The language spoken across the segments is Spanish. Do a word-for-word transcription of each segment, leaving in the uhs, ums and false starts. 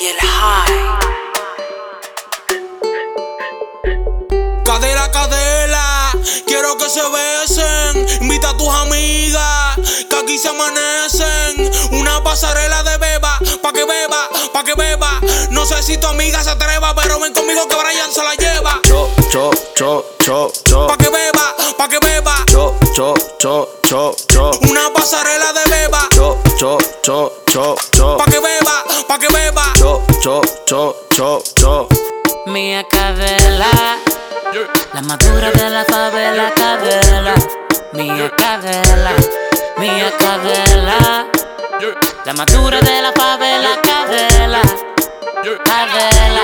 y el high. Cadera, cadera, quiero que se besen. Invita a tus amigas, que aquí se amanecen. Una pasarela de beba, pa' que beba, pa' que beba. No sé si tu amiga se atreva, pero ven conmigo que Brian se la lleva. Cho, cho, cho, cho, cho. Pa' que beba, pa' que beba. Cho, cho, cho, cho, cho. Una pasarela de beba. Cho, cho, cho, cho, cho. Pa' que beba, pa' que beba. Cho, cho, cho, cho, cho. Mía cadela, la madura de la favela, cadela. Mía cadela, mía cadela, la madura de la favela, cadela, cadela.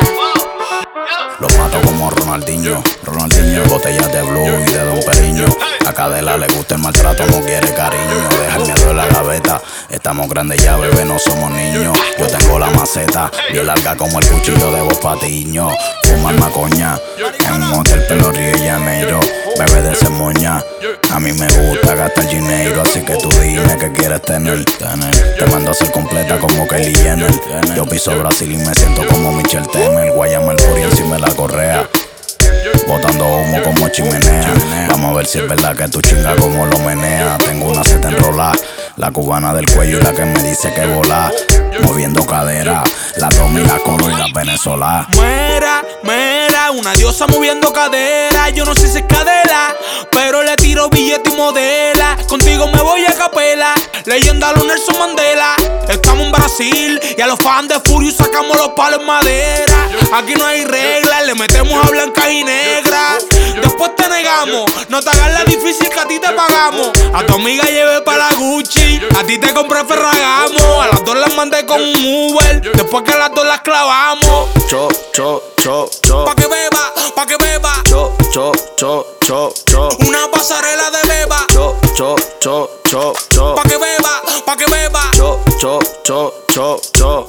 Lo mato como Ronaldinho, Ronaldinho, botellas de Blue y de Don Periño. A Cadela le gusta el maltrato, no quiere cariño. Deja el miedo en la gaveta, estamos grandes ya, bebé, no somos niños. Yo tengo la maceta, bien larga como el cuchillo de Vos Patiño. Fumar macoña, en un hotel pelo Río de Janeiro. Bebé de cemoña, a mí me gusta gastar dinero. Así que tú dime que quieres tener, tener. Te mando a ser completa como Kylie Jenner. Yo piso Brasil y me siento como Michelle Temer. Guayama el Puri encima de la correa, botando humo como chimenea. Vamos a ver si es verdad que tú chingas como lo menea. Tengo una seta enrola, la cubana del cuello y la que me dice que vola. Moviendo cadera, la toma y la coro y la venezolana. Muera, mera, una diosa moviendo cadera. Yo no sé si es cadela, pero le tiro billete y modela. Contigo me voy a capela, leyenda lo Nelson Mandela. Estamos en Brasil y a los fans de Furious sacamos los palos en madera. Aquí no hay reglas, le metemos a blancas y negras. Después te negamos, no te hagas la difícil que a ti te pagamos. A tu amiga llevé para la Gucci, a ti te compré Ferragamo. A las dos las mandé con un Uber, después que las dos las clavamos. Cho, cho, cho, cho. Pa' que beba, pa' que beba. Cho, cho, cho, cho, cho. Una pasarela de beba. Cho, cho, cho, cho, cho. Pa' que beba, pa' que beba. Cho, cho, cho, cho, cho.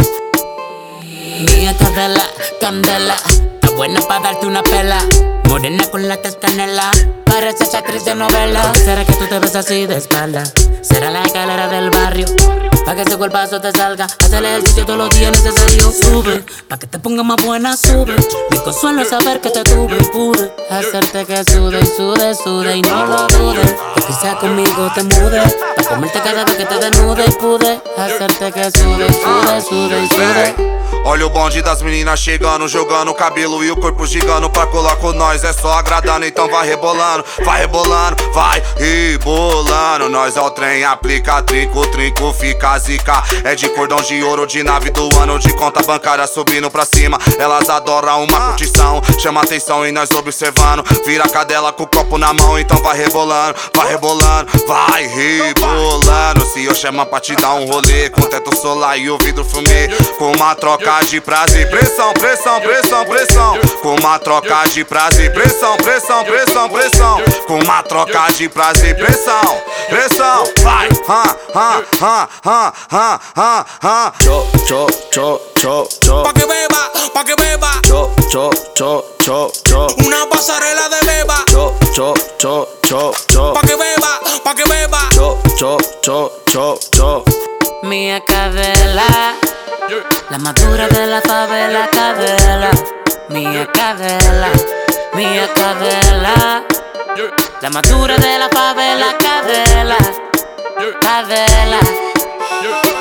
Mía cadela, candela, está buena pa' darte una pela. Morena con la testanela, pareces actriz de novela. ¿Será que tú te ves así de espalda? Será la escalera del barrio, pa' que ese cuerpazo te salga. Haz el ejercicio todos los días necesario. Sube, pa' que te ponga más buena, sube. Mi consuelo es saber que te tuve y pude hacerte que sude y sude, sude y no lo dudes. Que quizá conmigo te mude, pa' comerte cada vez que te desnude. Y pude hacerte que sude y sude, sude y sude. Olha o bonde das meninas chegando, jogando o cabelo e o corpo gigando pra colar com nós. É só agradando, então vai rebolando, vai rebolando, vai rebolando. Nós é o trem, aplica, trinco, trinco, fica zica. É de cordão de ouro, de nave do ano, de conta bancária subindo pra cima. Elas adoram uma curtição, chama atenção e nós observando. Vira a cadela com o copo na mão, então vai rebolando, vai rebolando, vai rebolando. Se eu chamar pra te dar um rolê, com teto solar e o vidro fumê, com uma troca de prazer, pressão, pressão, pressão, pressão. Com uma troca de prazer, pressão, pressão, pressão, pressão. Com uma troca de prazer, pressão, pressão. Vai, ha, ha, ha, ha, ha, ha, ha. Cho, cho, cho, cho, cho. Pa' que beba, pa' que beba. Cho, cho, cho, cho, cho. Una pasarela de beba. Cho, cho, cho, cho, cho. Pa' que beba, pa' que beba. Cho, cho, cho, cho, cho. Mía cadela, la madura de la favela, cadela. Mía cadela, mía cadela, la madura de la favela, cadela, cadela.